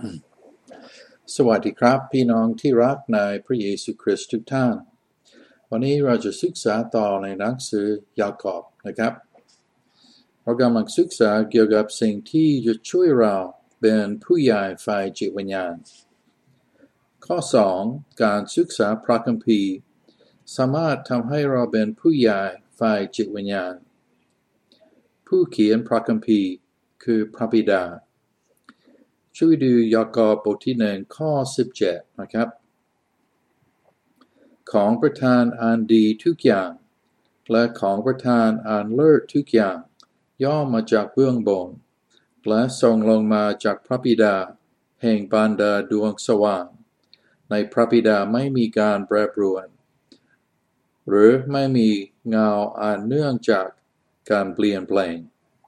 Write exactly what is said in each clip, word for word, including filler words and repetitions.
สวัสดีครับพี่น้องที่รักในพระเยซูคริสต์ทุกท่านวันนี้เราจะศึกษาต่อในหนังสือยากอบนะครับเรากำลังศึกษาเกี่ยวกับสิ่งที่จะช่วยเราเป็นผู้ใหญ่ฝ่ายจิตวิญญาณข้อสองการศึกษาพระคัมภีร์สามารถทำให้เราเป็นผู้ใหญ่ฝ่ายจิตวิญญาณผู้เขียนพระคัมภีร์คือพระบิดาช่วยดูยากอบบทที่หนึ่งข้อสิบเจ็ดนะครับของประทานอันดีทุกอย่างและของประทานอันเลิศทุกอย่างย่อมมาจากเบื้องบนและส่งลงมาจากพระบิดาแห่งบรรดาดวงสว่างในพระบิดาไม่มีการแปรปรวนหรือไม่มีเงาอันเนื่องจากการเปลี่ยนแปลง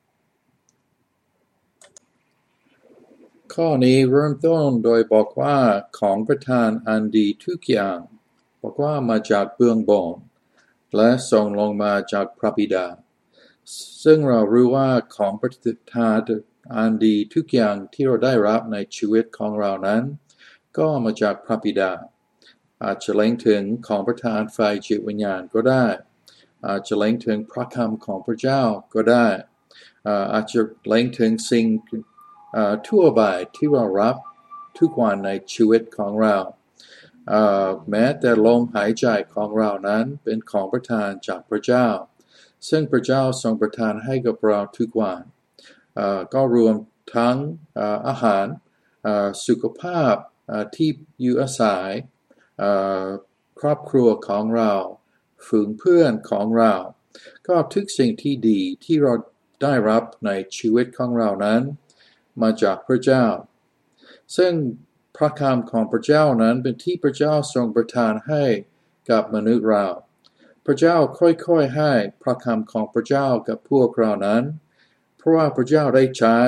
ข้อนี้เริ่มต้นโดยบอกว่าของประทานอันดีทุกอย่างบอกว่ามาจากเบื้องบนและส่งลงมาจากพระบิดาซึ่งเรารู้ว่าของประทานอันดีทุกอย่างที่เราได้รับในชีวิตของเรานั้นก็มาจากพระบิดาอาจจะเล็งถึงของประทานฝ่ายจิตวิญญาณก็ได้อาจจะเล็งถึงพระคำของพระเจ้าก็ได้อาจจะเล็งถึงสิ่งทั่วไปที่เรารับทุกวันในชีวิตของเราแม้แต่ลมหายใจของเรานั้นเป็นของประทานจากพระเจ้าซึ่งพระเจ้าทรงประทานให้กับเราทุกวันก็รวมทั้งอาหารสุขภาพที่อยู่อาศัยครอบครัวของเราฝูงเพื่อนของเราก็ทุกสิ่งที่ดีที่เราได้รับในชีวิตของเรานั้นมาจากพระเจ้าซึ่งพระคำของพระเจ้านั้นเป็นที่พระเจ้าทรงประทานให้กับมนุษย์เราพระเจ้าค่อยๆให้พระคำของพระเจ้ากับพวกเรานั้นเพราะว่าพระเจ้าได้ใช้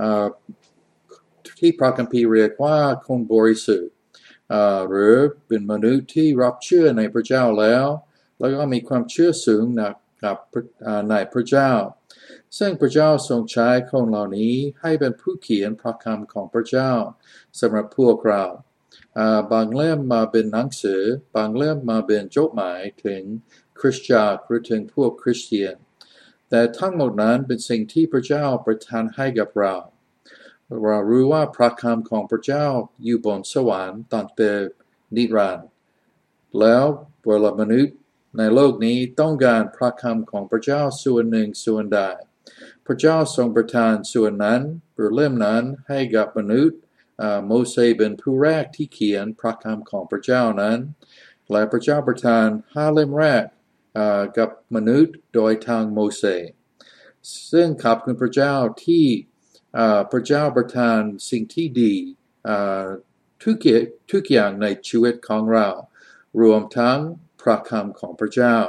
ที่พระคัมภีร์เรียกว่าคนบริสุทธิ์หรือเป็นมนุษย์ที่รับเชื่อในพระเจ้าแล้วแล้วก็มีความเชื่อสูงกับในพระเจ้าซึ่งพระเจ้าทรงใช้คนเหล่านี้ให้เป็นผู้เขียนพระคำของพระเจ้าสำหรับพวกเราบางเล่มมาเป็นหนังสือบางเล่มมาเป็นจดหมายถึงคริสตจักรหรือถึงพวกคริสเตียนแต่ทั้งหมดนั้นเป็นสิ่งที่พระเจ้าประทานให้กับเราเรารู้ว่าพระคำของพระเจ้าอยู่บนสวรรค์ตั้งแต่นิรันดร์แล้วเวลามนุษย์ในโลกนี้ต้องการพระคำของพระเจ้าส่วนหนึ่งส่วนใดพระเจ้าทรงประทานส่วนนั้นหรือเล่มนั้นให้กับมนุษย์โมเสสเป็นผู้แรกที่เขียนพระคำของพระเจ้านั้นและพระเจ้าประทานห้าเล่มแรกกับมนุษย์โดยทางโมเสสซึ่งขอบคุณพระเจ้าที่พระเจ้าประทานสิ่งที่ดีทุกทุกอย่างในชีวิตของเรารวมทั้งพระคำของพระเจ้า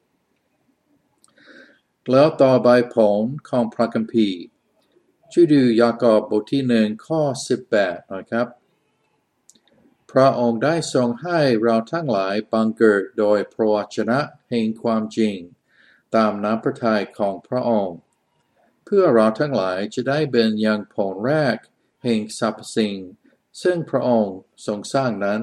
แล้วต่อไปผลของพระคัมภีร์ช่วยดูยากอบบทที่หนึ่งข้อสิบแปดนะครับพระองค์ได้ทรงให้เราทั้งหลายบังเกิดโดยพระวจนะแห่งความจริงตามน้ำพระทัยของพระองค์เพื่อเราทั้งหลายจะได้เป็นอย่างผลแรกแห่งสรรพสิ่งซึ่งพระองค์ทรงสร้างนั้น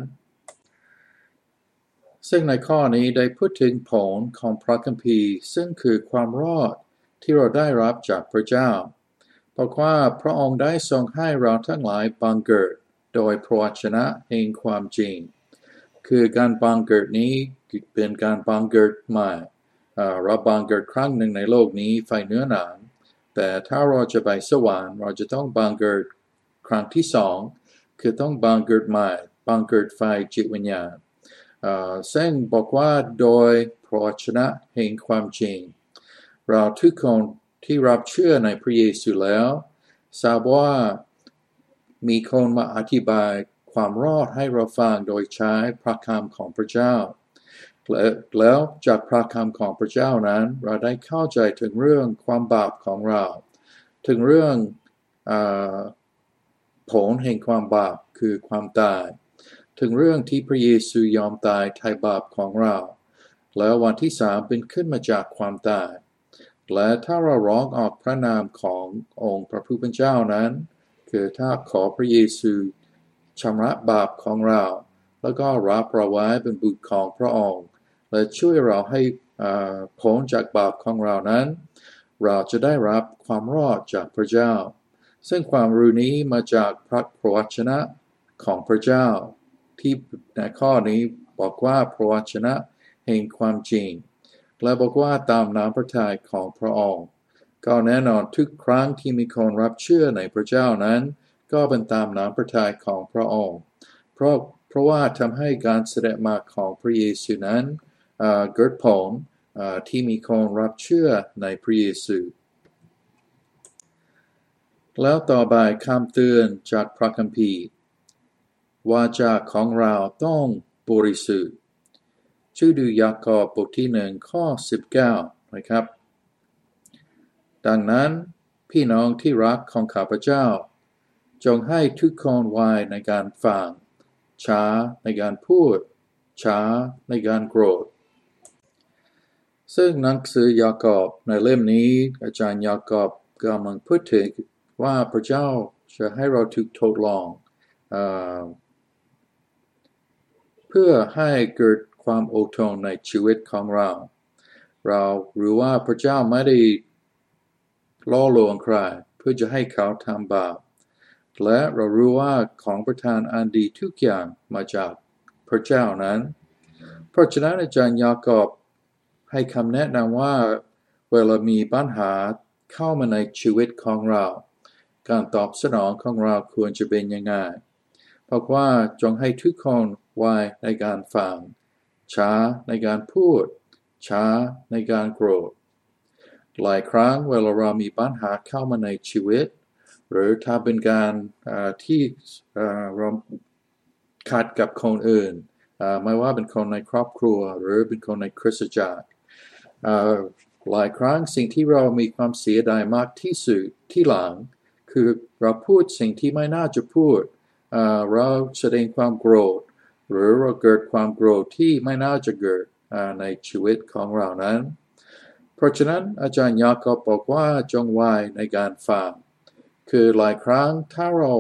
ซึ่งในข้อนี้ได้พูดถึงผลของพระคัมภีร์ซึ่งคือความรอดที่เราได้รับจากพระเจ้าบอกว่าพระองค์ได้ทรงให้เราทั้งหลายบังเกิดโดยพระวจนะแห่งความจริงคือการบังเกิดนี้เป็นการบังเกิดใหม่เราบังเกิดครั้งหนึ่งในโลกนี้ไฟเนื้อหนังแต่ถ้าเราจะไปสวรรค์เราจะต้องบังเกิดครั้งที่สองคือต้องบังเกิดใหม่บังเกิดไฟจิตวิญญาณซึ่งบอกว่าโดยพระวจนะแห่งความจริงเราทุกคนที่รับเชื่อในพระเยซูแล้วทราบว่ามีคนมาอธิบายความรอดให้เราฟังโดยใช้พระคำของพระเจ้าแล้วจากพระคำของพระเจ้านั้นเราได้เข้าใจถึงเรื่องความบาปของเราถึงเรื่องผลแห่งความบาปคือความตายถึงเรื่องที่พระเยซูยอมตายไถ่บาปของเราแล้ววันที่สามเป็นขึ้นมาจากความตายและถ้าเราร้องออกพระนามขององค์พระผู้เป็นเจ้านั้นคือถ้าขอพระเยซูชำระบาปของเราแล้วก็รับเราไว้เป็นบุตรของพระองค์และช่วยเราให้พ้นจากบาปของเรานั้นเราจะได้รับความรอดจากพระเจ้าซึ่งความรู้นี้มาจากพระวจนะของพระเจ้าที่ในข้อนี้บอกว่าพระวจนะแห่งความจริงและบอกว่าตามน้ำพระทัยของพระองค์ก็แน่นอนทุกครั้งที่มีคนรับเชื่อในพระเจ้านั้นก็เป็นตามน้ำพระทัยของพระองค์เพราะเพราะว่าทำให้การเสด็จมาของพระเยซูนั้นเกิดผลที่มีคนรับเชื่อในพระเยซูแล้วต่อไปคำเตือนจากพระคัมภีร์วาจาของเราต้องบริสุทธิ์ชื่อดูยากอบบทที่หนึ่งข้อสิบเก้านะครับดังนั้นพี่น้องที่รักของข้าพเจ้าจงให้ทุกคนไวในการฟังช้าในการพูดช้าในการโกรธซึ่งหนังสือยากอบในเล่มนี้อาจารย์ยากอบกำลังพูดถึงว่าพระเจ้าจะให้เราถูกทดลองเอ่อเพื่อให้เกิดความอดทนในชีวิตของเราเรารู้ว่าพระเจ้าไม่ได้ล่อลวงใครเพื่อจะให้เขาทำบาปและเรารู้ว่าของประทานอันดีทุกอย่างมาจากพระเจ้านั้นเพราะฉะนั้นอาจารย์ยากอบให้คำแนะนำว่าเวลามีปัญหาเข้ามาในชีวิตของเราการตอบสนองของเราควรจะเป็นยังไงเพราะว่าจงให้ทุกคนไวในการฟังช้าในการพูดช้าในการโกรธหลายครั้งเวลาเรามีปัญหาเข้ามาในชีวิตหรือถ้าเป็นการที่เราขัดกับคนอื่นไม่ว่าเป็นคนในครอบครัวหรือเป็นคนในคริสตจักรหลายครั้งสิ่งที่เรามีความเสียดายมากที่สุดที่หลังคือเราพูดสิ่งที่ไม่น่าจะพูดเราแสดงความโกรธหรือเราเกิดความโกรธที่ไม่น่าจะเกิดในชีวิตของเรานั้นเพราะฉะนั้นอาจารย์ยากอบบอกว่าจงไวในการฟังคือหลายครั้งถ้าเรา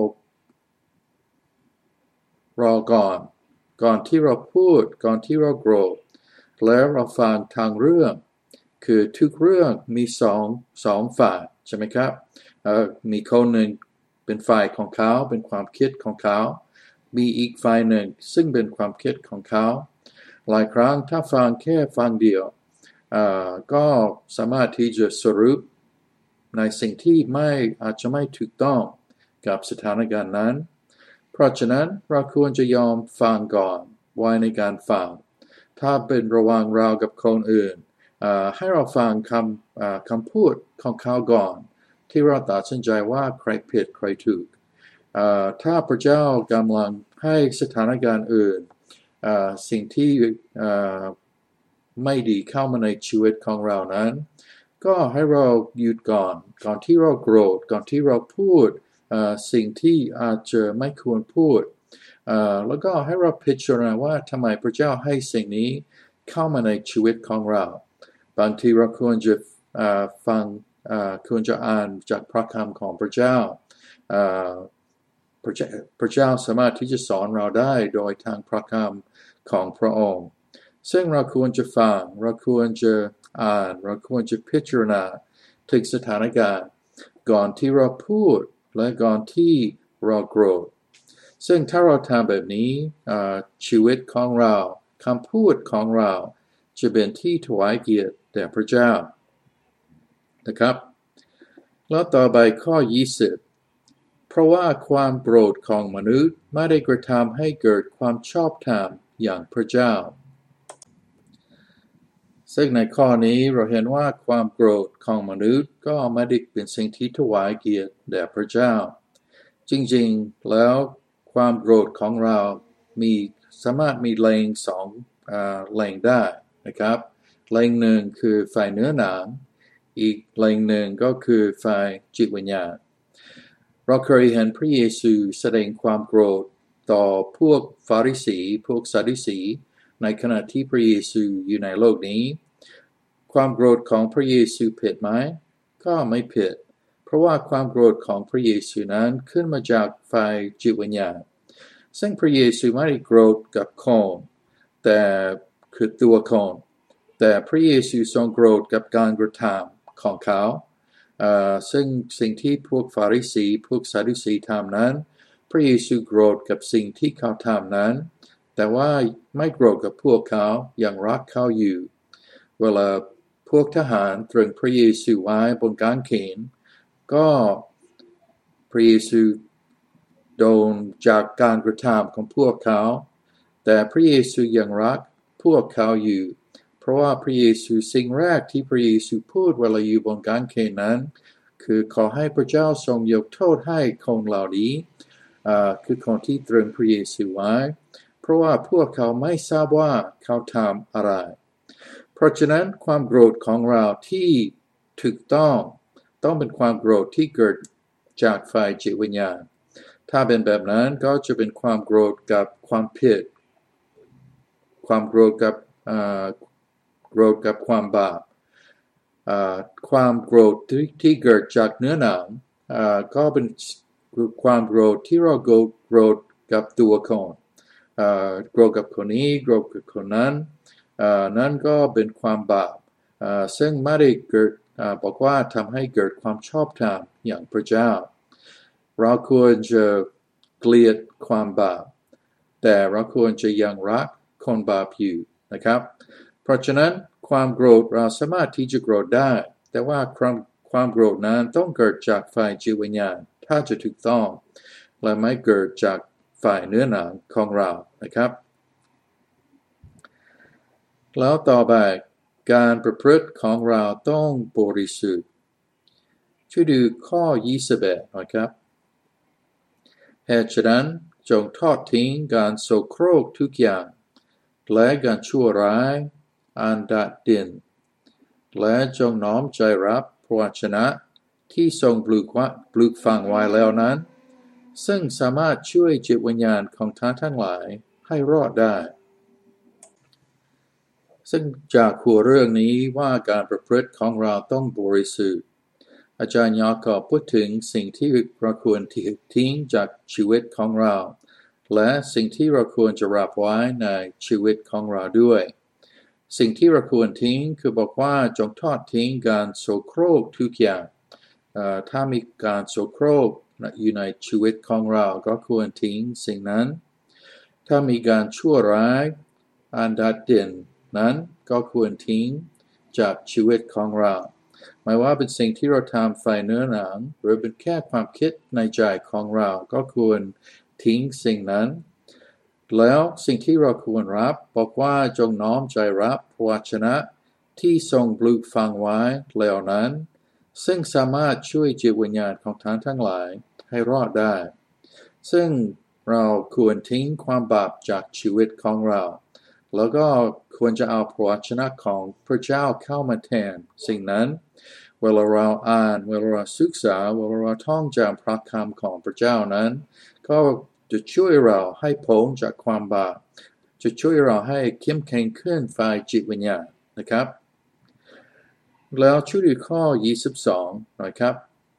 รอก่อนก่อนที่เราพูดก่อนที่เราโกรธแล้วเราฟังทางเรื่องคือทุกเรื่องมีสองสองฝ่ายใช่ไหมครับมีคนหนึ่งเป็นฝ่ายของเขาเป็นความคิดของเขามีอีกฝ่ายหนึ่งซึ่งเป็นความคิดของเขาหลายครั้งถ้าฟังแค่ฟังเดียวก็สามารถที่จะสรุปในสิ่งที่ไม่อาจจะไม่ถูกต้องกับสถานการณ์นั้นเพราะฉะนั้นเราควรจะยอมฟังก่อนไว้ในการฟังถ้าเป็นระหว่างเรากับคนอื่นให้เราฟังคำคำพูดของเขาก่อนที่เราตัดสินใจว่าใครผิดใครถูกถ้าพระเจ้ากำลังให้สถานการณ์อื่นสิ่งที่ไม่ดีเข้ามาในชีวิตของเรานั้นก็ให้เราหยุดก่อนก่อนที่เราโกรธก่อนที่เราพูดสิ่งที่อาจจะไม่ควรพูดแล้วก็ให้เราพิจารณาว่าทำไมพระเจ้าให้สิ่งนี้เข้ามาในชีวิตของเราบางทีเราควรจะฟังควรจะอ่านจากพระคำของพระเจ้าพระเจ้าสามารถที่จะสอนเราได้โดยทางพระคำของพระองค์ซึ่งเราควรจะฟังเราควรจะอ่านเราควรจะพิจารณาถึงสถานการณ์ก่อนที่เราพูดและก่อนที่เราโกรธซึ่งถ้าเราทำแบบนี้ชีวิตของเราคำพูดของเราจะเป็นที่ถวายเกียรติแด่พระเจ้านะครับแล้วต่อไปข้อยี่สิบเพราะว่าความโกรธของมนุษย์ไม่ได้กระทำให้เกิดความชอบธรรมอย่างพระเจ้าซึ่งในข้อนี้เราเห็นว่าความโกรธของมนุษย์ก็ไม่ได้เป็นสิ่งที่ถวายเกียรติแด่พระเจ้าจริงๆแล้วความโกรธของเรามีสามารถมีแรงสองแรงได้นะครับแรงหนึ่งคือฝ่ายเนื้อหนังอีกแรงหนึ่งก็คือฝ่ายจิตวิญญาณเราเคยเห็นพระเยซูแสดงความโกรธต่อพวกฟาริสีพวกซาดิสีในขณะที่พระเยซูอยู่ในโลกนี้ความโกรธของพระเยซูผิดไหมก็ไม่ผิดเพราะว่าความโกรธของพระเยซูนั้นขึ้นมาจากฝ่ายจิตวิญญาณซึ่งพระเยซูไม่ได้โกรธกับคนแต่คือตัวคนแต่พระเยซูทรงโกรธกับการกระทำของเขาซึ่งสิ่งที่พวกฟาริสีพวกซาดูซีทำนั้นพระเยซูโกรธกับสิ่งที่เขาทำนั้นแต่ว่าไม่โกรธกับพวกเขายังรักเขาอยู่เวลาพวกทหารตรึงพระเยซูไว้บนกางเขนก็พระเยซูโดนจากการกระทำของพวกเขาแต่พระเยซูยังรักพวกเขาอยู่เพราะว่าพระเยซูสิ่งแรกที่พระเยซูพูดเวลาอยู่บนกางเขนนั้นคือขอให้พระเจ้าทรงยกโทษให้คนเหล่านี้คือคนที่ตรึงพระเยซูไว้เพราะว่าพวกเขาไม่ทราบว่าเขาทำอะไรเพราะฉะนั้นความโกรธของเราที่ถูกต้องต้องเป็นความโกรธที่เกิดจากฝ่ายจิตวิญญาณถ้าเป็นแบบนั้นก็จะเป็นความโกรธกับความผิดความโกรธกับโกรธกับความบาปความโกรธที่ที่เกิดจากเนื้อหนังก็เป็นความโกรธที่เราโกรธกับตัวคนโกรธกับคนนี้โกรธกับคนนั้นนั่นก็เป็นความบาปซึ่งไม่ได้เกิดบอกว่าทำให้เกิดความชอบธรรมอย่างพระเจ้าเราควรจะเกลียดความบาปแต่เราควรจะยังรักคนบาปอยู่นะครับเพราะฉะนั้นความโกรธเราสามารถที่จะโกรธได้แต่ว่าความความโกรธนั้นต้องเกิดจากฝ่ายจิตวิญญาณถ้าจะถูกต้องและไม่เกิดจากฝ่ายเนื้อหนังของเรานะครับแล้วต่อไปการประพฤติของเราต้องบริสุทธิ์ช่วยดูข้อยี่สิบเอ็ดนะครับเหตุฉะนั้นจงทอดทิ้งการโสโครกทุกอย่างและการชั่วร้ายอันดาดินและจงน้อมใจรับพระวจนะที่ทรงปลูกปลูกฝังไว้แล้วนั้นซึ่งสามารถช่วยจิตวิญญาณของท่านทั้งหลายให้รอดได้ซึ่งจากหัวเรื่องนี้ว่าการประพฤติของเราต้องบริสุทธิ์อาจารย์ยากอบพูดถึงสิ่งที่เราควรทิ้งจากชีวิตของเราและสิ่งที่เราควรจะรับไว้ในชีวิตของเราด้วยสิ่งที่เราควรทิ้งคือบอกว่าจงทอดทิ้งการโสโครกทุกอย่างถ้ามีการโสโครกอยู่ในชีวิตของเราก็ควรทิ้งสิ่งนั้นถ้ามีการชั่วร้ายอันดาเด่นนั้นก็ควรทิ้งจากชีวิตของเราไม่ว่าเป็นสิ่งที่เราทำฝ่ายเนื้อหนังหรือเป็นแค่ความคิดในใจของเราก็ควรทิ้งสิ่งนั้นแล้วสิ่งที่เราควรรับบอกว่าจงน้อมใจรับพระวจนะที่ทรงปลูกฝังไว้แล้วนั้นซึ่งสามารถช่วยจิตวิญญาณของท่านทั้งหลายให้รอดได้ซึ่งเราควรทิ้งความบาปจากชีวิตของเราแล้วก็ควรจะเอาพระวจนะของพระเจ้าเข้ามาแทนสิ่งนั้นเวลาเราอ่านเวลาเราศึกษาเวลาเราท่องจำพระคำของพระเจ้านั้นก็จะช่วยเราให้พ้นจากความบาปจะช่วยเราให้เข้มแข็งขึ้นฝ่ายจิตวิญญาณนะครับแล้วช่วยดูข้อยี่สิบสองหน่อยครับ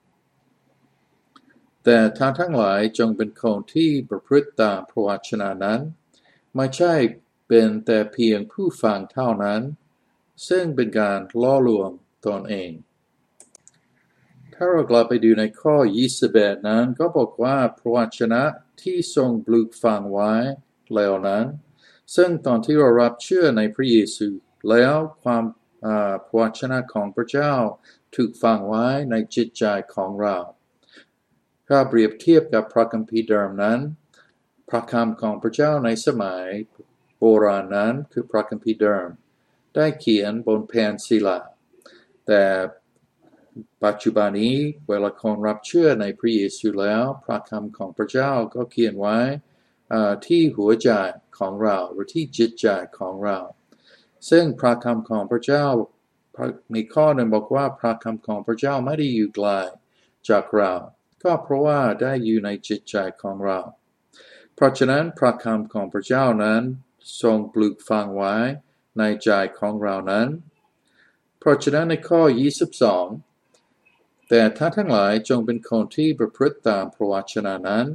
แต่ท่านทั้งหลายจงเป็นคนที่ประพฤติตามพระวจนะนั้นไม่ใช่เป็นแต่เพียงผู้ฟังเท่านั้นซึ่งเป็นการล่อลวงตนเองถ้าเรากลับไปดูในข้อยี่สิบเอ็ดนั้นก็บอกว่าพระวจนะที่ทรงปลูกฝังไว้แล้วนั้นซึ่งตอนที่เรารับเชื่อในพระเยซูแล้วความพระวจนะของพระเจ้าถูกฝังไว้ในจิตใจของเราถ้าเปรียบเทียบกับพระคัมภีร์เดิมนั้นพระคำของพระเจ้าในสมัยโบราณนั้นคือพระคัมภีร์เดิมได้เขียนบนแผ่นศิลาแต่ปัจจุบันนี้เวลาคนรับเชื่อในพระเยซูแล้วพระคำของพระเจ้าก็เขียนไว้ที่หัวใจของเราหรือที่จิตใจของเราซึ่งพระคำของพระเจ้ามีข้อหนึ่งบอกว่าพระคำของพระเจ้าไม่ได้อยู่ไกลจากเราก็เพราะว่าได้อยู่ในจิตใจของเราเพราะฉะนั้นพระคำของพระเจ้านั้นทรงปลูกฝังไว้ในใจของเรานั้นเพราะฉะนั้นในข้อยี่สิบสองแต่ท่านทั้งหลายจงเป็นคนที่ประพฤติตามพระวจนะนั้น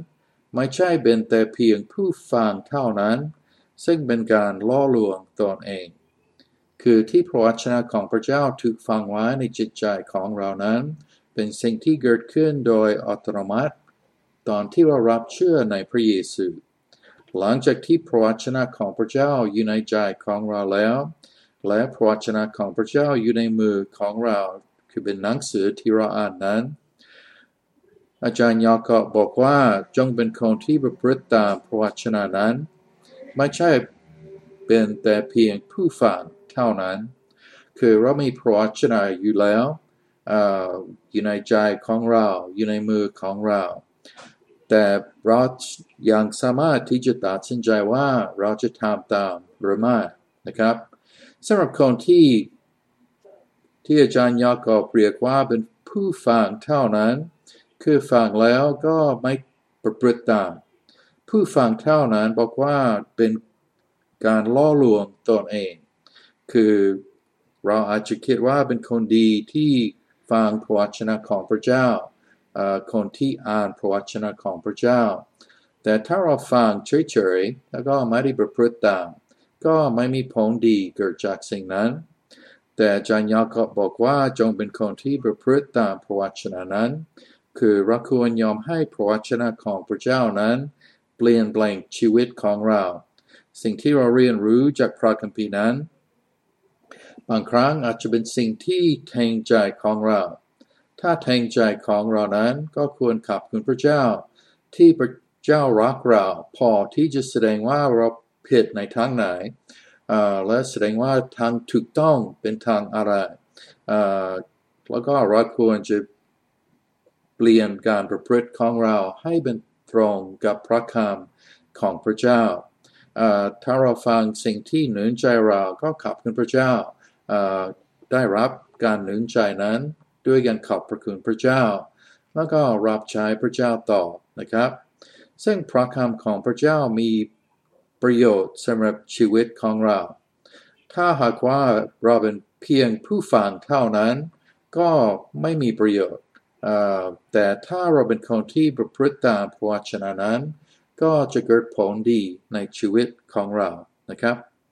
ไม่ใช่เป็นแต่เพียงผู้ฟังเท่านั้นซึ่งเป็นการล่อลวงตนเองคือที่พระวจนะของพระเจ้าถูกฝังไว้ในจิตใจของเรานั้นเป็นสิ่งที่เกิดขึ้นโดยอัตโนมัติตอนที่เรารับเชื่อในพระเยซูหลังจากที่พระวจนะของพระเจ้าอยู่ในใจของเราแล้วและพระวจนะของพระเจ้าอยู่ในมือของเราคือเป็นหนังสือที่เราอ่านนั้นอาจารย์ยากอบบอกว่าจงเป็นคนที่ประพฤติตามพระวจนะนั้นไม่ใช่เป็นแต่เพียงผู้ฟังเท่านั้นคือเรามีพระวจนะอยู่แล้วอยู่ในใจของเราอยู่ในมือของเราแต่เรายังสามารถที่จะตัดสินใจว่าเราจะทำตามหรือไม่นะครับสำหรับคนที่ที่อาจารย์ยากอบเรียกว่าเป็นผู้ฟังเท่านั้นคือฟังแล้วก็ไม่ประพฤติตามผู้ฟังเท่านั้นบอกว่าเป็นการล่อลวงตนเองคือเราอาจจะคิดว่าเป็นคนดีที่ฟังพระวจนะของพระเจ้าคนที่อ่านพระวจนะของพระเจ้าแต่ถ้าเราฟังเฉยๆแล้วก็ไม่ได้ประพฤติตามก็ไม่มีผลดีเกิดจากสิ่งนั้นแต่อาจารย์ยากอบบอกว่าจงเป็นคนที่ประพฤติตามพระวจนะนั้นคือเราควรยอมให้พระวจนะของพระเจ้านั้นเปลี่ยนแปลงชีวิตของเราสิ่งที่เราเรียนรู้จากพระคัมภีร์นั้นบางครั้งอาจจะเป็นสิ่งที่แทงใจของเราถ้าแทงใจของเรานั้นก็ควรขอบคุณพระเจ้าที่พระเจ้ารักเราพอที่จะแสดงว่าเราผิดในทางไหนและแสดงว่าทางถูกต้องเป็นทางอะไรแล้วก็เราควรจะเปลี่ยนการประพฤติของเราให้เป็นตรงกับพระคำของพระเจ้าถ้าเราฟังสิ่งที่หนุนใจเราก็ขอบคุณพระเจ้าได้รับการหนุนใจนั้นด้วยการขอบพระคุณพระเจ้าแล้วก็รับใช้พระเจ้าต่อนะครับซึ่งพระคำของพระเจ้ามีประโยชน์สำหรับชีวิตของเราถ้าหากว่าเราเป็นเพียงผู้ฟังเท่านั้นก็ไม่มีประโยชน์แต่ถ้าเราเป็นคนที่ประพฤติตามพระวจนะนั้นก็จะเกิดผลดีในชีวิตของเรานะครับ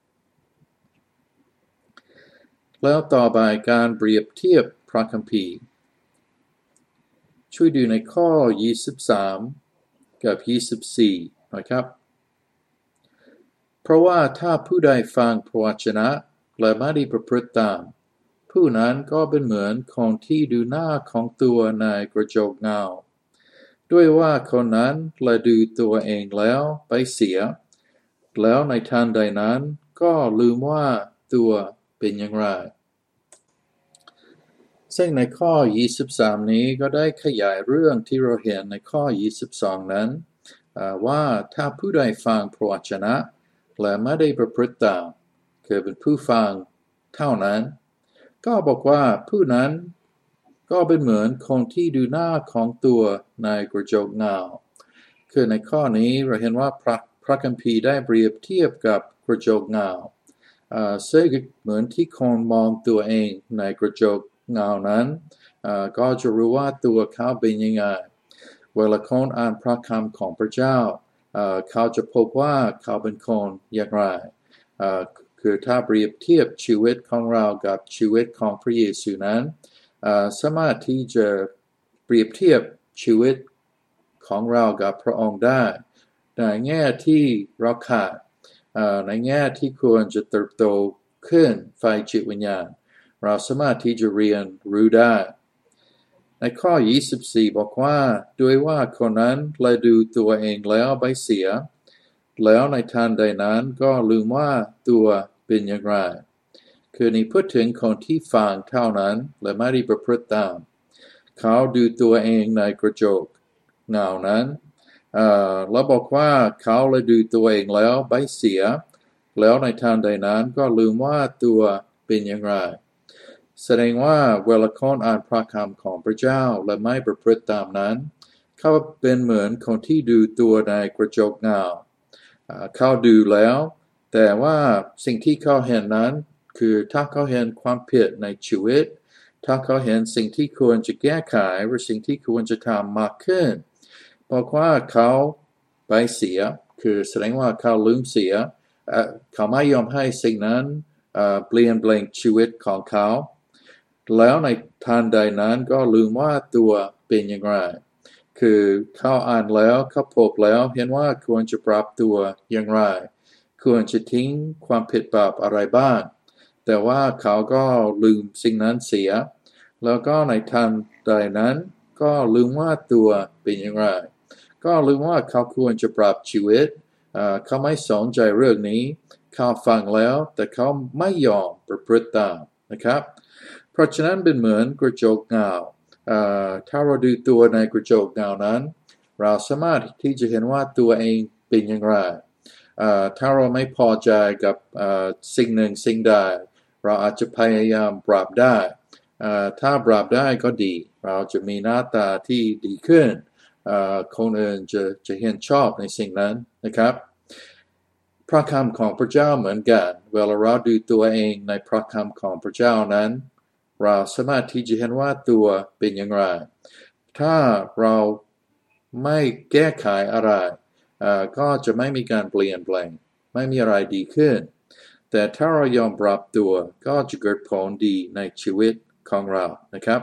แล้วต่อไปการเปรียบเทียบพระคัมภีร์ช่วยดูในข้อยี่สิบสามกับยี่สิบสี่นะครับเพราะว่าถ้าผู้ใดฟังพระวจนะและไม่ได้ประพฤติตามผู้นั้นก็เป็นเหมือนคนที่ดูหน้าของตัวในกระจกเงาด้วยว่าคนนั้นและดูตัวเองแล้วไปเสียแล้วในทันใดนั้นก็ลืมว่าตัวเป็นอย่างไรซึ่งในข้อยี่สิบสามนี้ก็ได้ขยายเรื่องที่เราเห็นในข้อยี่สิบสองนั้นว่าถ้าผู้ใดฟังพระวจนะและไม่ได้ประพฤติตามคือเป็นผู้ฟังเท่านั้นก็บอกว่าผู้นั้นก็เป็นเหมือนคนที่ดูหน้าของตัวในกระจกเงาคือในข้อนี้เราเห็นว่าพระพระคัมภีร์ได้เปรียบเทียบกับกระจกเงาซึ่งเหมือนที่คนมองตัวเองในกระจกเงานั้นก็จะรู้ว่าตัวเขาเป็นยังไงเวลาคนอ่านพระคำของพระเจ้าเขาจะพบว่าเขาเป็นคนอย่างไรคือถ้าเปรียบเทียบชีวิตของเรากับชีวิตของพระเยซูนั้นสามารถที่จะเปรียบเทียบชีวิตของเรากับพระองค์ได้ในแง่ที่เราขาดในแง่ที่ควรจะเติบโตขึ้นฝ่ายจิตวิญญาณเราสามารถที่จะเรียนรู้ได้ในข้อยี่สิบสี่บอกว่าด้วยว่าคนนั้นและดูตัวเองแล้วไปเสียแล้วในทันใดนั้นก็ลืมว่าตัวเป็นอย่างไรคือนี่พูดถึงคนที่ฟังเท่านั้นและไม่ได้ประพฤติตามเขาดูตัวเองในกระจกเงานั้นแล้วบอกว่าเขาและดูตัวเองแล้วไปเสียแล้วในทันใดนั้นก็ลืมว่าตัวเป็นอย่างไรแสดงว่าเวลาคนอ่านพระคำของพระเจ้าและไม่ประพฤติตามนั้นเขาเป็นเหมือนคนที่ดูตัวในกระจกเงาเขาดูแล้วแต่ว่าสิ่งที่เขาเห็นนั้นคือถ้าเขาเห็นความผิดในชีวิตถ้าเขาเห็นสิ่งที่ควรจะแก้ไขหรือสิ่งที่ควรจะทำมากขึ้นเพราะว่าเขาไปเสียคือแสดงว่าเขาลืมเสียเขาไม่ยอมให้สิ่งนั้นเปลี่ยนแปลงชีวิตของเขาแล้วในทันใดนั้นก็ลืมว่าตัวเป็นอย่างไรคือเขาอ่านแล้วเขาพบแล้วเห็นว่าควรจะปรับตัวอย่างไรควรจะทิ้งความผิดบาปอะไรบ้างแต่ว่าเขาก็ลืมสิ่งนั้นเสียแล้วก็ในทันใดนั้นก็ลืมว่าตัวเป็นอย่างไรก็ลืมว่าเขาควรจะปรับชีวิตเขาไม่สนใจเรื่องนี้เขาฟังแล้วแต่เขาไม่ยอมประพฤติตามนะครับเพราะฉะนั้นเป็นเหมือนกระจกเงาถ้าเราดูตัวในกระจกเงานั้นเราสามารถที่จะเห็นว่าตัวเองเป็นอย่างไรถ้าเราไม่พอใจกับสิ่งหนึ่งสิ่งใดเราอาจจะพยายามปรับได้ถ้าปรับได้ก็ดีเราจะมีหน้าตาที่ดีขึ้นคนอื่นจะจะเห็นชอบในสิ่งนั้นนะครับพระคำของพระเจ้าเหมือนกันเวลาเราดูตัวเองในพระคำของพระเจ้านั้นเราสามารถที่จะเห็นว่าตัวเป็นอย่างไรถ้าเราไม่แก้ไขอะไรก็จะไม่มีการเปลี่ยนแปลงไม่มีอะไรดีขึ้นแต่ถ้าเรายอมปรับตัวก็จะเกิดผลดีในชีวิตของเรานะครับ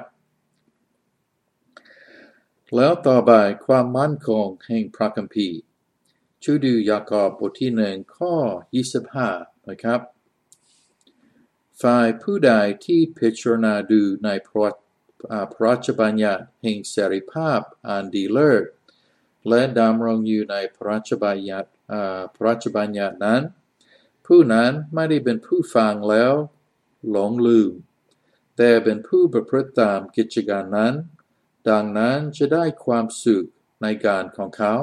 แล้วต่อไปความมั่นคงแห่งพระคัมภีร์ชูดูยากอบบทที่หนึ่งข้อยี่สิบห้านะครับฝ่ายผู้ใดที่พิจารณาดูในพระราชบัญญัติแห่งเสรีภาพอันดีเลิศและดำรงอยู่ในพระราชบัญญัติพระราชบัญญัตินั้นผู้นั้นไม่ได้เป็นผู้ฟังแล้วหลงลืมแต่เป็นผู้ประพฤติตามกิจการนั้นดังนั้นจะได้ความสุขในการของเขา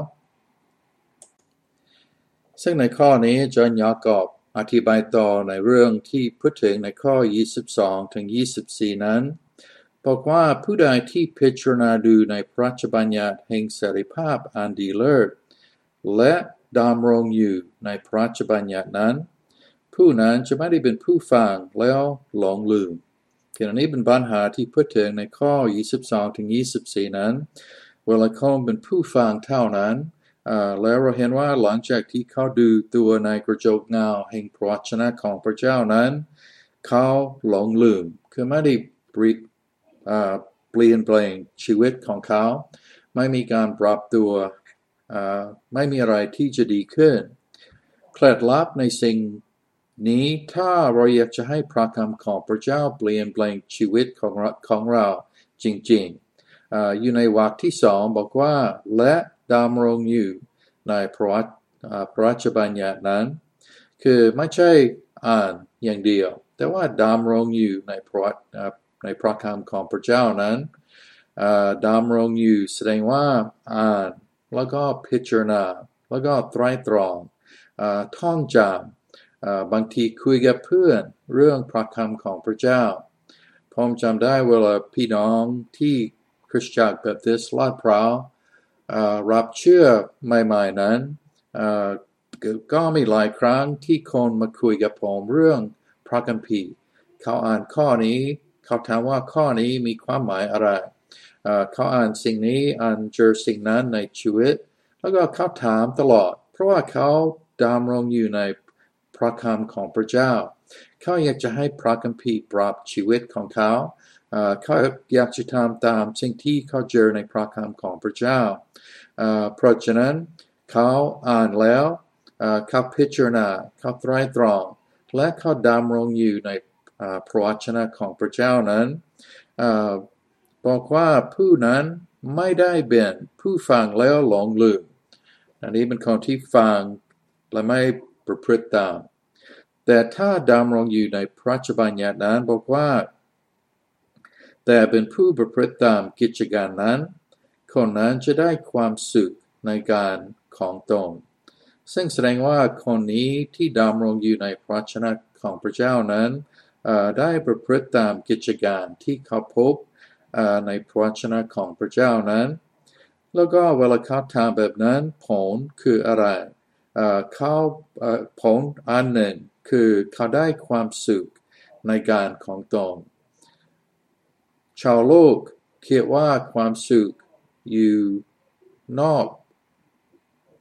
ซึ่งในข้อนี้อาจารย์ยากอบอธิบายต่อในเรื่องที่พูดถึงในข้อยี่สิบสองถึงยี่สิบสี่นั้นบอกว่าผู้ใดที่พิจารณาดูในพระราชบัญญัติแห่งเสรีภาพอันดีเลิศและดำรงอยู่ในพระราชบัญญัตินั้นผู้นั้นจะไม่ได้เป็นผู้ฟังแล้วหลงลืมขณะนี้เป็นปัญหาที่พูดถึงในข้อยี่สิบสองถึงยี่สิบสี่นั้นเวลาเขาเป็นผู้ฟังเท่านั้นแล้วเราเห็นว่าหลังจากที่เขาดูตัวในกระจกเงาแห่งพระวจนะของพระเจ้านั้นเขาหลงลืมคือไม่ได้เปลี่ยนแปลงชีวิตของเขาไม่มีการปรับตัวไม่มีอะไรที่จะดีขึ้นเคล็ดลับในสิ่งนี้ถ้าเราอยากจะให้พระคำของพระเจ้าเปลี่ยนแปลงชีวิตของเราของเราจริงๆ อ, อยู่ในวรรคที่สองบอกว่าและดำรงอยู่ในพระพระราชบัญญัตินั้นคือไม่ใช่อ่านอย่างเดียวแต่ว่าดำรงอยู่ในพระในพระคำของพระเจ้านั้นดำรงอยู่แสดงว่าอ่านแล้วก็พิจารณาแล้วก็ไตร่ตรองท่องจำบางทีคุยกับเพื่อนเรื่องพระคำของพระเจ้าผมจำได้เวลาพี่น้องที่คริสตจักรแบปทิสต์ลาดพร้าวรับเชื่อใหม่ๆนั้นก็มีหลายครั้งที่คนมาคุยกับผมเรื่องพระคัมภีร์เขาอ่านข้อนี้เขาถามว่าข้อนี้มีความหมายอะไรเขาอ่านสิ่งนี้อ่านเจอสิ่งนั้นในชีวิตแล้วก็เขาถามตลอดเพราะว่าเขาดำรงอยู่ในพระคำของพระเจ้าเขาอยากจะให้พระคัมภีร์ปรับชีวิตของเขาเขาอยากจะทำตามสิ่งที่เขาเจอในพระคำของพระเจ้าเพราะฉะนั้นเขาอ่านแล้วเขาพิจารณาเขาไตร่ตรองและเขาดำรงอยู่ในพระวจนะของพระเจ้านั้นบอกว่าผู้นั้นไม่ได้เป็นผู้ฟังแล้วหลงลืมอันนี้เป็นคนที่ฟังและไม่ประพฤติตามแต่ถ้าดำรงอยู่ในพระราชบัญญัตินั้นบอกว่าแต่เป็นผู้ประพฤติตามกิจการนั้นคนนั้นจะได้ความสุขในการของตนซึ่งแสดงว่าคนนี้ที่ดำรงอยู่ในพระวจนะของพระเจ้านั้นได้ประพฤติตามกิจการที่เขาพบในพระวจนะของพระเจ้านั้นแล้วก็เวลาเขาทำแบบนั้นผลคืออะไรเขาผลอันหนึ่งคือเขาได้ความสุขในการของตนชาวโลกคิดว่าความสุขอยู่นอก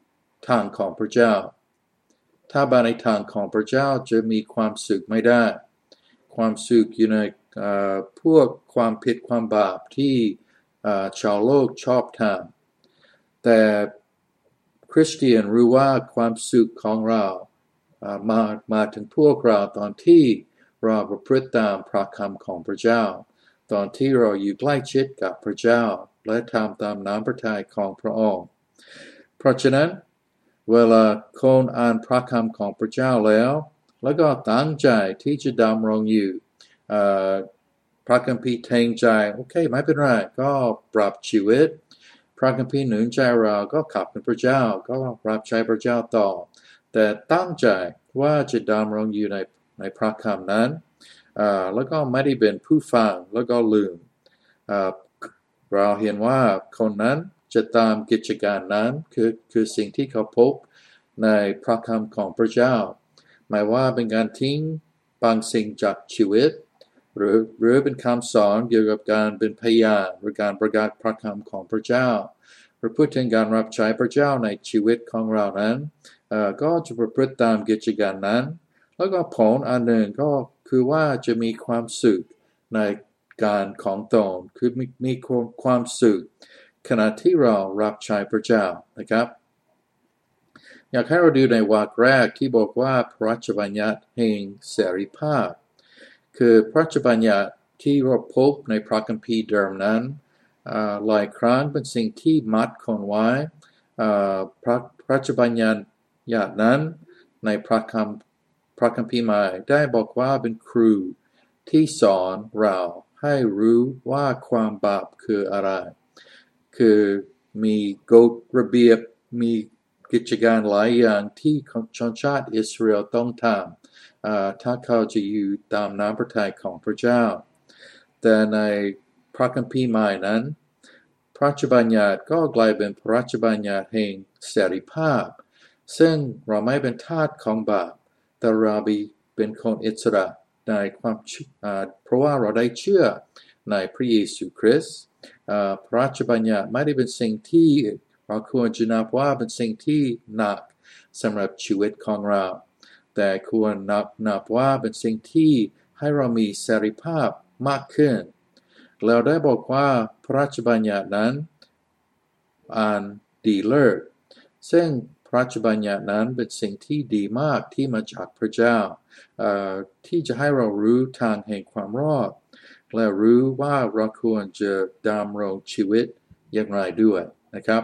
ทางของพระเจ้าถ้าบาในทางของพระเจ้าจะมีความสุขไม่ได้ความสุขอยู่ในพวกความผิดความบาปที่ชาวโลกชอบทำแต่คริสเตียนรู้ว่าความสุขของเรามามาถึงพวกเราตอนที่เราประพฤติตามพระคำของพระเจ้าตอนที่เราอยู่ใกล้ชิดกับพระเจ้าและทำตามน้ำพระทัยของพระองค์เพราะฉะนั้นเวลาคนอ่านพระคำของพระเจ้าแล้วแล้วก็ตั้งใจที่จะดำรงอยู่พระคัมภีร์แทงใจโอเคไม่เป็นไรก็ปรับชีวิตพระคัมภีร์หนุนใจเราก็ขับเป็นพระเจ้าก็รับใช้พระเจ้าต่อแต่ตั้งใจว่าจะดำรงอยู่ในในพระคำนั้นแล้วก็ไม่ได้เป็นผู้ฟังแล้วก็ลืมเราเห็นว่าคนนั้นจะตามกิจการนั้นคือคือสิ่งที่เขาพบในพระคำของพระเจ้าหมายว่าเป็นการทิ้งบางสิ่งจากชีวิตหรือหรือเป็นคำสอนเกี่ยวกับการเป็นพยานหรือการประกาศพระคำของพระเจ้าหรือพูดถึงการรับใช้พระเจ้าในชีวิตของเรานั้นก็จะประพฤติตามกิจการนั้นแล้วก็ผลอันหนึ่งก็คือว่าจะมีความสุขในการของตนคือมีมีความสุขขณะที่เรารับใช้พระเจ้านะครับอยากให้เราดูในวรรคแรกที่บอกว่าพระราชบัญญัติแห่งเสรีภาพคือพระราชบัญญัติที่เราพบในพระคัมภีร์เดิมนั้นหลายครั้งเป็นสิ่งที่มัดคนไว้พระราชบัญญัตินั้นในพระคำพระคัมภีร์ใหม่ได้บอกว่าเป็นครูที่สอนเราให้รู้ว่าความบาปคืออะไรคือมีกฎระเบียบมีกิจการหลายอย่างที่ชนชาติอิสราเอลต้องทำถ้าเขาจะอยู่ตามน้ำพระทัยของพระเจ้าแต่ในพระคัมภีร์ใหม่นั้นพระราชบัญญัติก็กลายเป็นพระราชบัญญัติแห่งเสรีภาพซึ่งเราไม่เป็นทาสของบาปแต่เราเป็นคนอิสระในความเพราะว่าเราได้เชื่อในพระเยซูคริสต์พระราชบัญญัติไม่ได้เป็นสิ่งที่เราควรจะนับว่าเป็นสิ่งที่หนักสำหรับชีวิตของเราแต่ควรนับนับว่าเป็นสิ่งที่ให้เรามีเสรีภาพมากขึ้นแล้วได้บอกว่าพระราชบัญญัตินั้นอ่านดีเลิศซึ่งพระราชบัญญัตินั้นเป็นสิ่งที่ดีมากที่มาจากพระเจ้าที่จะให้เรารู้ทางแห่งความรอดและรู้ว่าเราควรจะดำรงชีวิตอย่างไรด้วยนะครับ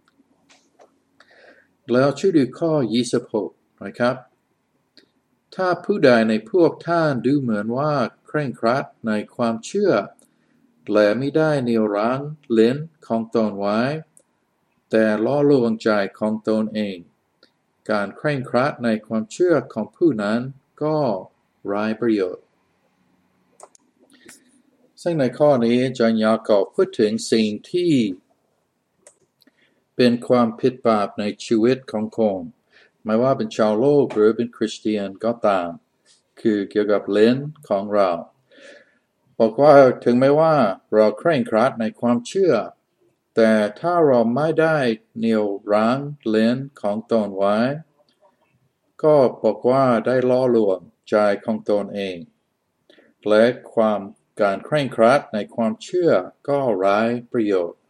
แล้วช่วยดูข้อยี่สิบหกนะครับถ้าผู้ใดในพวกท่านดูเหมือนว่าเคร่งครัดในความเชื่อและไม่ได้เหนี่ยวรั้งลิ้นของตนไว้แต่ล่อลวงใจของตนเองการเคร่งครัดในความเชื่อของผู้นั้นก็ไร้ประโยชน์ซึ่งในข้อนี้อาจารย์ยากอบพูดถึงสิ่งที่เป็นความผิดบาปในชีวิตของคนไม่ว่าเป็นชาวโลกหรือเป็นคริสเตียนก็ตามคือเกี่ยวกับลิ้นของเราบอกว่าถึงแม้ว่าเราเคร่งครัดในความเชื่อแต่ถ้าเราไม่ได้เหนี่ยวรั้งลิ้นของตนไว้ก็บอกว่าได้ล่อลวงใจของตนเองและความการเคร่งครัดในความเชื่อก็ไร้ประโยชน์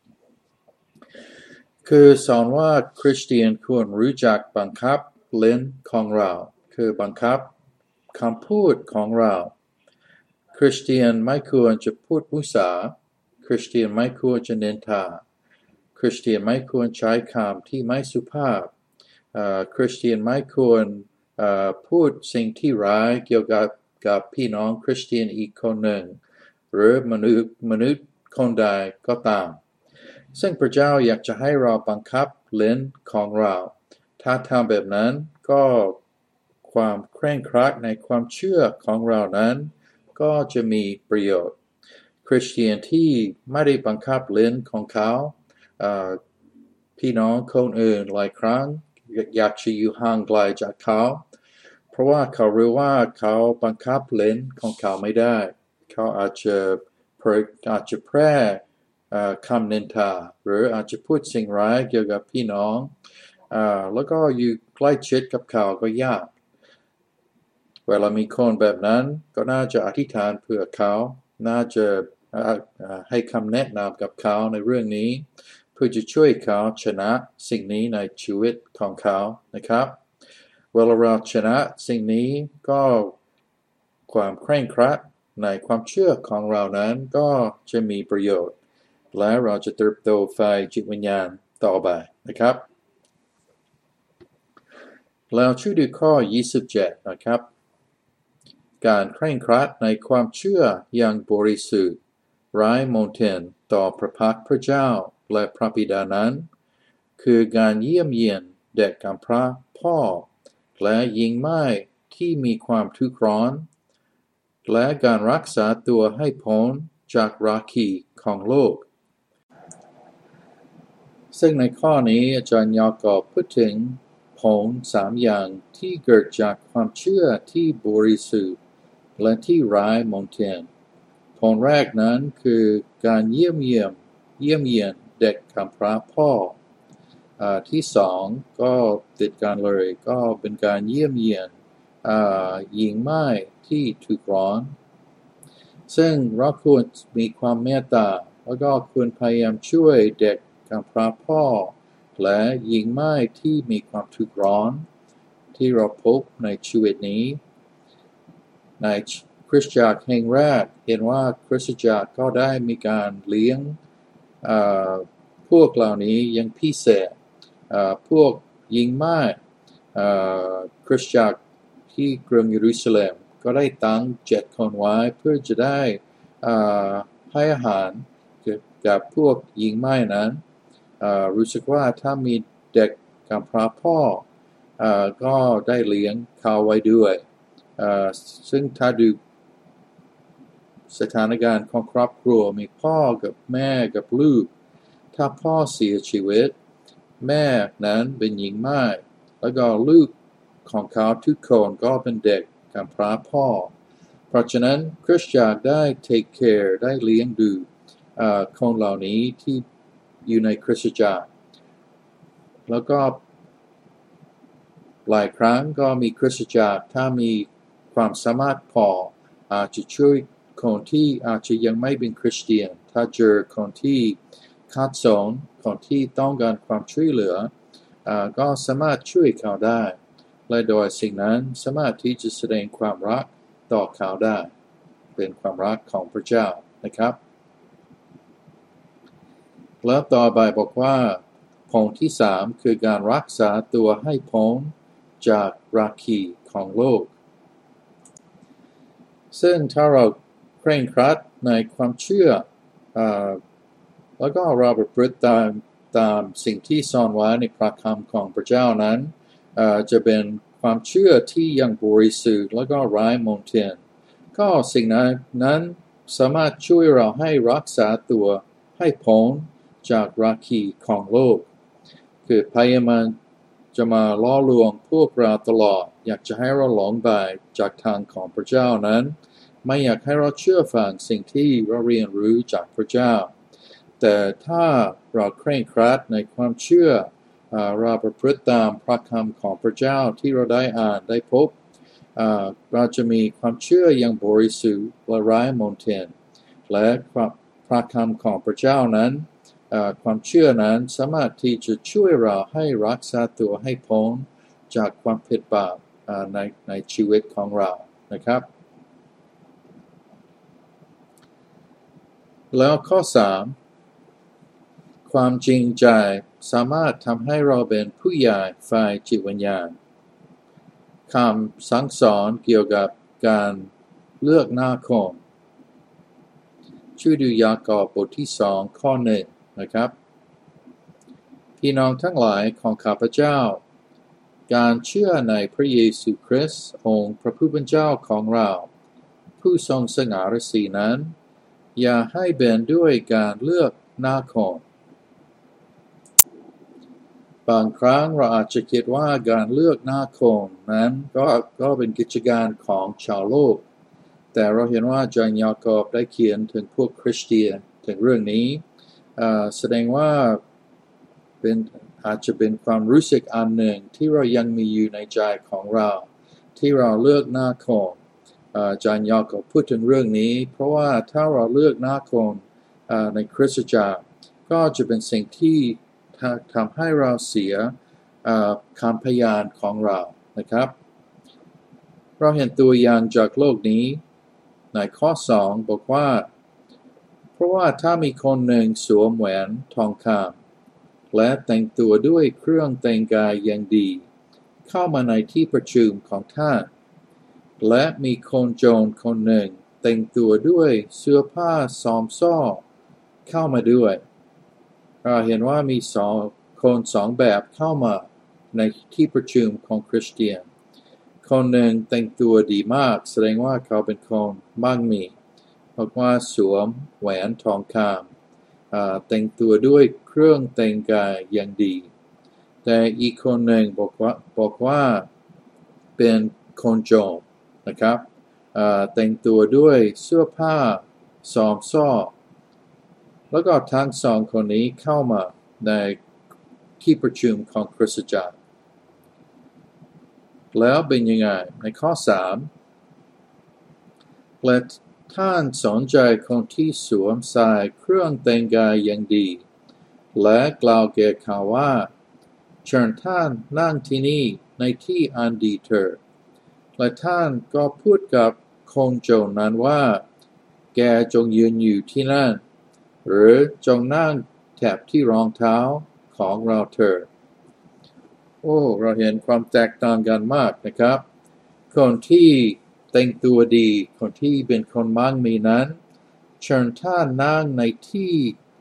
คือสอนว่าคริสเตียนควรรู้จักบังคับลิ้นของเราคือบังคับคำพูดของเราคริสเตียนไม่ควรจะพูดมุสาคริสเตียนไม่ควรจะนินทาคริสเตียนไม่ควรใช้คำที่ไม่สุภาพคริสเตียนไม่ควรพูดสิ่งที่ร้ายเกี่ยวกับกับพี่น้องคริสเตียนอีกคนหนึ่งหรือมนุษย์มนุษย์คนใดก็ตามซึ่งพระเจ้าอยากจะให้เราบังคับลิ้นของเราถ้าทำแบบนั้นก็ความเคร่งครัดในความเชื่อของเรานั้นก็จะมีประโยชน์คริสเตียนที่ไม่ได้บังคับลิ้นของเขาพี่น้องคนอื่นหลายครั้งอยากจะอยู่ห่างไกลจากเขาเพราะว่าเขารู้ว่าเขาบังคับลิ้นของเขาไม่ได้เขาอาจจะอาจจะแพร่คำนินทาหรืออาจจะพูดสิ่งร้ายเกี่ยวกับพี่น้องอ่าแล้วก็อยู่ใกล้ชิดกับเขาก็ยากเวลามีคนแบบนั้นก็น่าจะอธิษฐานเผื่อเขาน่าจะให้คำแนะนำกับเขาในเรื่องนี้เพื่อจะช่วยเขาชนะสิ่งนี้ในชีวิตของเขานะครับเวลาเราชนะสิ่งนี้ก็ความเคร่งครัดในความเชื่อของเรานั้นก็จะมีประโยชน์และเราจะเติบโตฝ่ายจิตวิญญาณต่อไปนะครับแล้วช่วยดูข้อยี่สิบเจ็ดนะครับการเคร่งครัดในความเชื่ออย่างบริสุทธิ์ไร้มนทินต่อพระพักพระเจ้าและพระบิดานั้นคือการเยี่ยมเยียนเด็กกำพร้าพ่อและหญิงไม้ที่มีความทุกข์ร้อนและการรักษาตัวให้พ้นจากราคีของโลกซึ่งในข้อนี้อาจารย์ยากอบพูดถึงผลสามอย่างที่เกิดจากความเชื่อที่บริสุทธิ์และที่ไร้มนทินผลแรกนั้นคือการเยี่ยมเยียมเยี่ยมเยียนเด็กกำพร้าพ่ออ่าที่สองก็ติดกันเลยก็เป็นการเยี่ยมเยียนอ่าหญิงไม้ที่ถูกร้อนซึ่งเราควรมีความเมตตาแล้วก็ควรพยายามช่วยเด็กกำพร้าพ่อและหญิงไม้ที่มีความทุกข์ร้อนที่เราพบในชีวิตนี้ในคริสตจักรแห่งแรกเห็นว่าคริสตจักรก็ได้มีการเลี้ยงพวกเหล่านี้ยังพิเศษพวกหญิงไม้คริสตจักรที่กรุงเยรูซาเล็มก็ได้ตั้งเจ็ดคนไว้เพื่อจะได้ให้อาหารกับพวกหญิงไม้นั้นรู้สึกว่าถ้ามีเด็กกำพร้าพ่อก็ได้เลี้ยงเขาไว้ด้วยซึ่งถ้าดูสถานการณ์ของครอบครัวมีพ่อกับแม่กับลูกถ้าพ่อเสียชีวิตแม่นั้นเป็นหญิงไม้แล้วก็ลูกของเขาทุกคนก็เป็นเด็กกำพร้าพ่อเพราะฉะนั้นคริสตจักรได้ take care ได้เลี้ยงดูคนเหล่านี้ที่อยู่ในคริสตจักรแล้วก็หลายครั้งก็มีคริสตจักรถ้ามีความสามารถพออาจจะช่วยคนที่อาจจะยังไม่เป็นคริสเตียนถ้าเจอคนที่ขาดสนคนที่ต้องการความช่วยเหลือก็สามารถช่วยเขาได้และโดยสิ่งนั้นสามารถที่จะแสดงความรักต่อเขาได้เป็นความรักของพระเจ้านะครับแล้วต่อไปบอกว่าผลที่สามคือการรักษาตัวให้พ้นจากราคีของโลกซึ่งถ้าเราเคร่งครัดในความเชื่อแล้วก็เราประพฤติตามตามสิ่งที่สอนไว้ในพระคำของพระเจ้านั้นจะเป็นความเชื่อที่ยังบริสุทธิ์แล้วก็ไร้มนทินก็สิ่งนั้นนั้นสามารถช่วยเราให้รักษาตัวให้พ้นจากราคีของโลกคือพยายามจะมาล่อลวงพวกเราตลอดอยากจะให้เราหลงไปจากทางของพระเจ้านั้นไม่อยากให้เราเชื่อฟังสิ่งที่เราเรียนรู้จากพระเจ้าแต่ถ้าเราเคร่งครัดในความเชื่อเราประพฤติตามพระคำของพระเจ้าที่เราได้อ่านได้พบเราจะมีความเชื่ออย่างบริสุทธิ์และไร้มนทินและพระคำของพระเจ้านั้นความเชื่อนั้นสามารถที่จะช่วยเราให้รักษาตัวให้พ้นจากความผิดบาปในในชีวิตของเรานะครับแล้วข้อสามความจริงใจสามารถทำให้เราเป็นผู้ใหญ่ฝ่ายจิตวิญญาณคำสั่งสอนเกี่ยวกับการเลือกหน้าคนช่วยดูยากอบบทที่สองข้อหนึ่งนะครับพี่น้องทั้งหลายของข้าพเจ้าการเชื่อในพระเยซูคริสต์องค์พระผู้เป็นเจ้าของเราผู้ทรงสง่าราศีนั้นอย่าให้เป็นด้วยการเลือกหน้าคนบางครั้งเราอาจจะคิดว่าการเลือกหน้าคนนั้นก็ก็เป็นกิจการของชาวโลกแต่เราเห็นว่าอาจารย์ยากอบได้เขียนถึงพวกคริสเตียนถึงเรื่องนี้แสดงว่าเป็นอาจจะเป็นความรู้สึกอันหนึ่งที่เรายังมีอยู่ในใจของเราที่เราเลือกหน้าคนอาจารย์ยอก็พูดถึงเรื่องนี้เพราะว่าถ้าเราเลือกหน้าคนในคริสตจักรก็จะเป็นสิ่งที่ทำให้เราเสียคำพยานของเรานะครับเราเห็นตัวอย่างจากโลกนี้ในข้อสองบอกว่าเพราะว่าถ้ามีคนหนึ่งสวมแหวนทองคำและแต่งตัวด้วยเครื่องแต่งกายอย่างดีเข้ามาในที่ประชุมของท่านและมีคนโจรคนหนึ่งแต่งตัวด้วยเสื้อผ้าซอมซ่อเข้ามาด้วยเราเห็นว่ามีสองคนสองแบบเข้ามาในที่ประชุมของคริสเตียนคนหนึ่งแต่งตัวดีมากแสดงว่าเขาเป็นคนมั่งมีบอกว่าสวมแหวนทองคำแต่งตัวด้วยเครื่องแต่งกายอย่างดีแต่อีกคนหนึ่งบอกว่าบอกว่าเป็นคนโจรนะครับแต่งตัวด้วยเสื้อผ้าซอมซ่อแล้วก็ทั้งสองคนนี้เข้ามาในที่ประชุมของคริสตจักรแล้วเป็นยังไงในข้อสามและท่านสนใจคนที่สวมใส่เครื่องแต่งกายอย่างดีและกล่าวแก่เขาว่าเชิญท่านนั่งที่นี่ในที่อันดีเถิดและท่านก็พูดกับคนโจรนั้นว่าแกจงยืนอยู่ที่นั่นหรือจงนั่งแถบที่รองเท้าของเราเถิดโอ้เราเห็นความแตกต่างกันมากนะครับคนที่แต่งตัวดีคนที่เป็นคนมั่งมีนั้นเชิญท่านนั่งในที่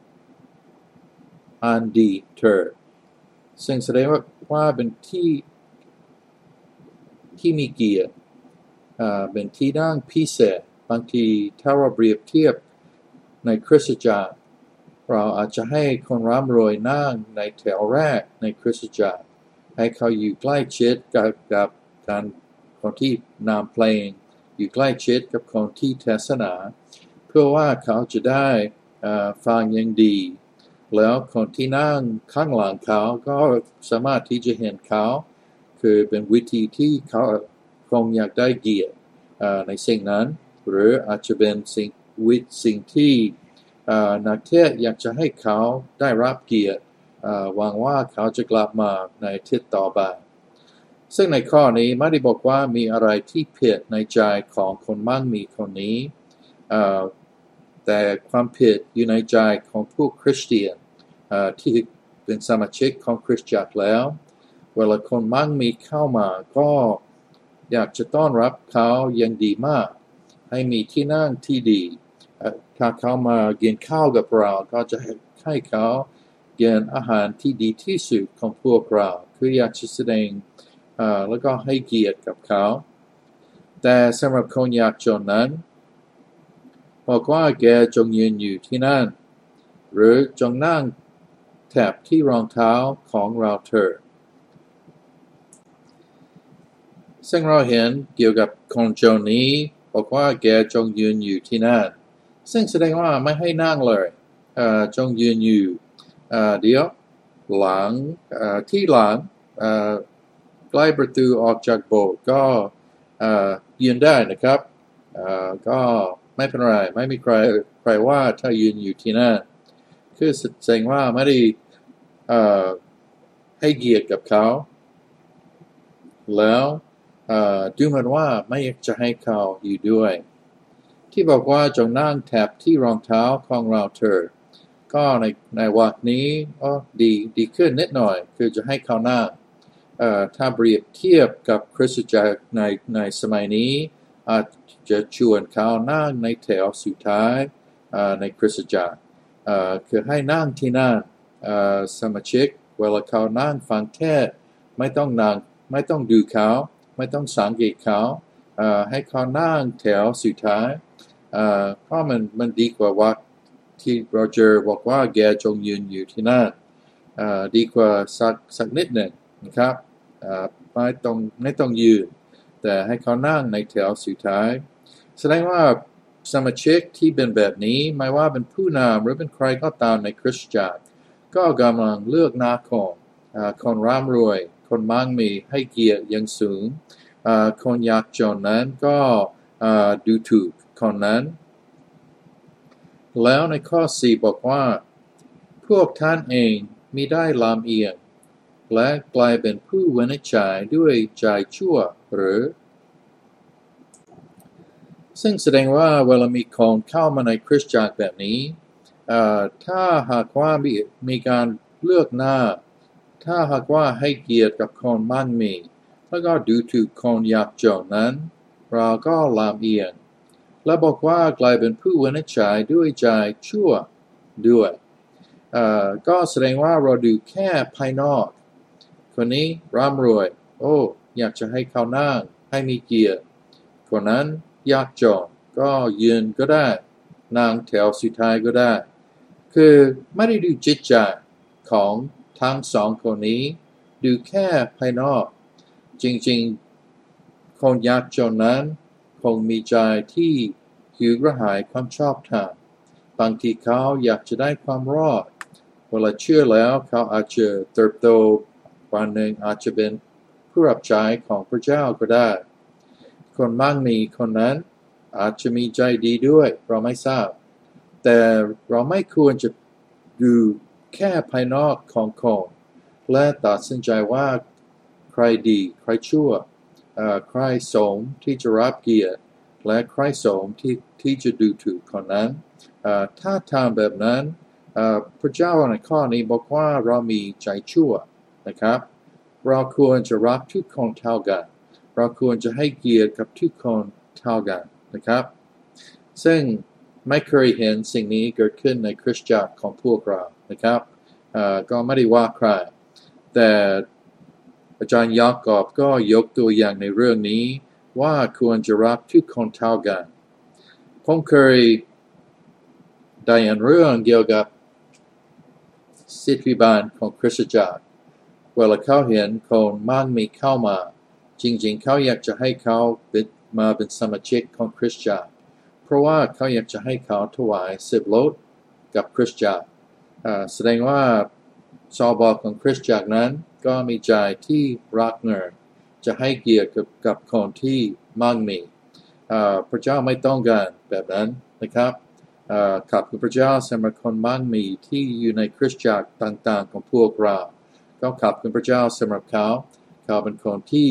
อันดีเถิดซึ่งแสดงว่าว่าเป็นที่ที่มีเกียรติอ่าเป็นที่นั่งพิเศษบางทีถ้าเราเปรียบเทียบในคริสตจักรเราอาจจะให้คนร่ำรวยนั่งในแถวแรกในคริสตจักรให้เขาอยู่ใกล้ชิดกับกับการคนที่นำเพลงอยู่ใกล้ชิดกับคนที่เทศนาเพื่อว่าเขาจะได้ฟังอย่างดีแล้วคนที่นั่งข้างหลังเขาก็สามารถที่จะเห็นเขาคือเป็นวิธีที่เขาคงอยากได้เกียรติในสิ่งนั้นหรืออาจจะเป็นสิ่งวิสิ่งที่นักเทศอยากจะให้เขาได้รับเกียรติหวังว่าเขาจะกลับมาในอาทิตย์ต่อไปซึ่งในข้อนี้ไม่ได้บอกว่ามีอะไรที่ผิดในใจของคนมั่งมีคนนี้แต่ความผิดอยู่ในใจของผู้คริสเตียนที่เป็นสมาชิกของคริสตจักรแล้วเวลาคนมั่งมีเข้ามาก็อยากจะต้อนรับเขาอย่างดีมากให้มีที่นั่งที่ดีถ้าเขามากินข้าวกับเราก็จะให้เขากินอาหารที่ดีที่สุดของพวกเราคืออยากจะแสดงแล้วก็ให้เกียรติกับเขาแต่สำหรับคนยากจนนั้นบอกว่าแกจงยืนอยู่ที่นั่นหรือจงนั่งแถบที่รองเท้าของเราเถิดซึ่งเราเห็นเกี่ยวกับคนโจรนี้บอกว่าแกจงยืนอยู่ที่นั่นซึ่งแสดงว่าไม่ให้นั่งเลยจงยืนอยู่เดี๋ยวหลังที่หลังใกล้ประตูออกจากโบสถ์ก็ยืนได้นะครับก็ไม่เป็นไรไม่มีใครใครว่าถ้ายืนอยู่ที่นั่นคือแสดงว่าไม่ได้ให้เกียรติกับเขาแล้วดูเหมือนว่าไม่อยากจะให้เขาอยู่ด้วยที่บอกว่าจงนั่งแถบที่รองเท้าของเราเถิดก็ในในวรรคนี้ก็ดีดีขึ้นนิดหน่อยคือจะให้เขานั่งถ้าเปรียบเทียบกับคริสตจักรในในสมัยนี้อาจจะชวนเขานั่งในแถวสุดท้ายในคริสตจักรคือให้นั่งที่นั่นสมาชิกเวลาเขานั่งฟังเทศน์ไม่ต้องนั่งไม่ต้องดูเขาไม่ต้องสังเกตเขาให้เขานั่งแถวสุดท้ายเพราะมันมันดีกว่าว่าที่โรเจอร์บอกว่าแกจงยืนอยู่ที่นั่นดีกว่าสักสักนิดหนึ่งนะครับไม่ต้องไม่ต้องยืนแต่ให้เขานั่งในแถวสุดท้ายแสดงว่าสมาชิกที่เป็นแบบนี้ไม่ว่าเป็นผู้นำหรือเป็นใครก็ตามในคริสตจักรก็กำลังเลือกหน้าคนคนร่ำรวยคนมั่งมีให้เกียรติอย่างสูงคนยากจนนั้นก็ดูถูกคนนั้นแล้วในข้อสี่บอกว่าพวกท่านเองมิได้ลำเอียงและกลายเป็นผู้วินิจฉัยด้วยใจชั่วหรือซึ่งแสดงว่าเวลามีคนเข้ามาในคริสตจักรแบบนี้ถ้าหากว่ามีมีการเลือกหน้าถ้าหากว่าให้เกียรติกับคนมั่งมีแล้วก็ดูถูกคนยากจนนั้นเราก็ลำเอียงและบอกว่ากลายเป็นผู้วินิจฉัยด้วยใจชั่วด้วยก็แสดงว่าเราดูแค่ภายนอกคนนี้ร่ำรวยโอ้อยากจะให้เขานั่งให้มีเกียรติคนนั้นยากจนก็ยืนก็ได้นั่งแถวสุดท้ายก็ได้คือไม่ได้ดูจิตใจของทั้งสองคนนี้ดูแค่ภายนอกจริงๆคนยากจนนั้นคงมีใจที่หิวกระหายความชอบธรรมบางทีเขาอยากจะได้ความรอดเวลาเชื่อแล้วเขาอาจจะเติบโตวันหนึ่งอาจจะเป็นผู้รับใช้ของพระเจ้าก็ได้คนมั่งมีคนนั้นอาจจะมีใจดีด้วยเราไม่ทราบแต่เราไม่ควรจะดูแค่ภายนอกของคนและตัดสินใจว่าใครดีใครชั่วใครสมที่จะรับเกียรติและใครสมที่ที่จะดูถูกคนนั้นถ้าทำแบบนั้นพระเจ้าในข้อนี้บอกว่าเรามีใจชั่วนะครับเราควรจะรักทุกคนเท่ากันเราควรจะให้เกียรติกับทุกคนเท่ากันนะครับซึ่งไม่เคยเห็นสิ่งนี้เกิดขึ้นในคริสตจักรของพวกเรานะครับก็ไม่ได้ว่าใครแต่อาจารย์ยากอบก็ยกตัวอย่างในเรื่องนี้ว่าควรจะรักทุกคนเท่ากันผมเคยได้ยินเรื่องเกี่ยวกับศิษย์วิบาลของคริสตจักรเวลาเขาเห็นคนมั่งมีเข้ามาจริงๆเขาอยากจะให้เขาเป็นมาเป็นสมาชิกของคริสตจักรเพราะว่าเขาอยากจะให้เขาถวายสิบโลดกับคริสตจักรแสดงว่าชาวบ้านของคริสตจักรนั้นก็มีใจที่รักเงินจะให้เกียรติกับกับคนที่มั่งมีพระเจ้าไม่ต้องการแบบนั้นนะครับขอบคุณพระเจ้าสำหรับคนมั่งมีที่อยู่ในคริสตจักรต่างๆของพวกเราก็ขอบคุณพระเจ้าสำหรับเขาเขาเป็นคนที่